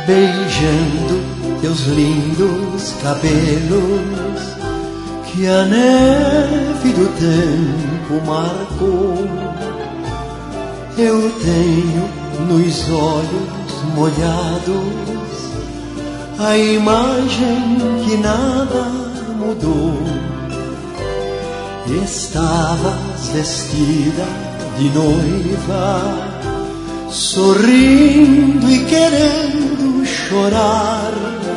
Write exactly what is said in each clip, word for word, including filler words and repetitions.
beijando teus lindos cabelos que a neve do tempo marcou. Eu tenho nos olhos molhados a imagem que nada mudou. Estavas vestida de noiva, sorrindo e querendo chorar,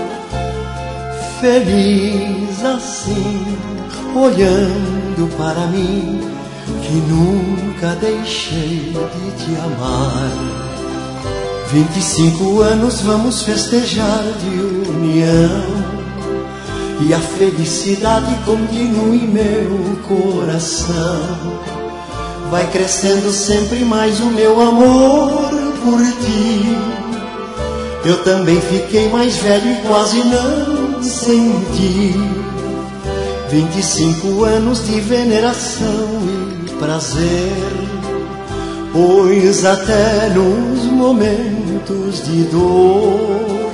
feliz assim, olhando para mim, que nunca deixei de te amar. Vinte e cinco anos vamos festejar de união, e a felicidade continua em meu coração. Vai crescendo sempre mais o meu amor por ti. Eu também fiquei mais velho e quase não senti. Vinte e cinco anos de veneração e prazer, pois até nos momentos de dor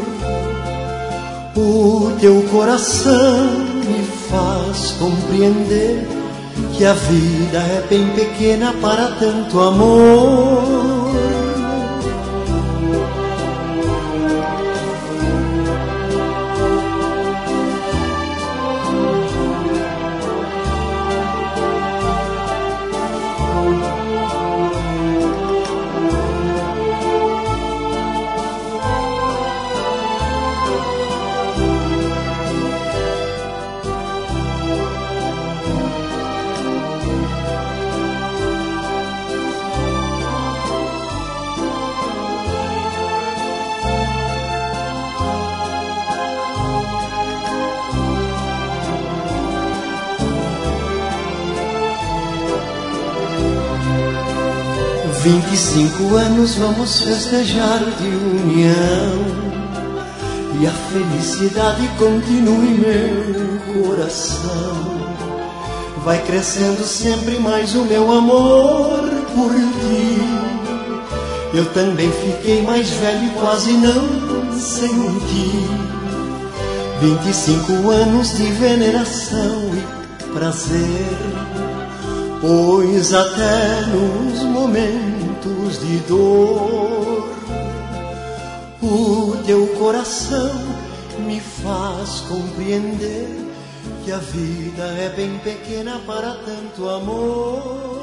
o teu coração me faz compreender que a vida é bem pequena para tanto amor. Vinte e cinco anos vamos festejar de união, e a felicidade continua em meu coração. Vai crescendo sempre mais o meu amor por ti. Eu também fiquei mais velho e quase não senti. Vinte e cinco anos de veneração e prazer, pois até nos momentos de dor o teu coração me faz compreender que a vida é bem pequena para tanto amor.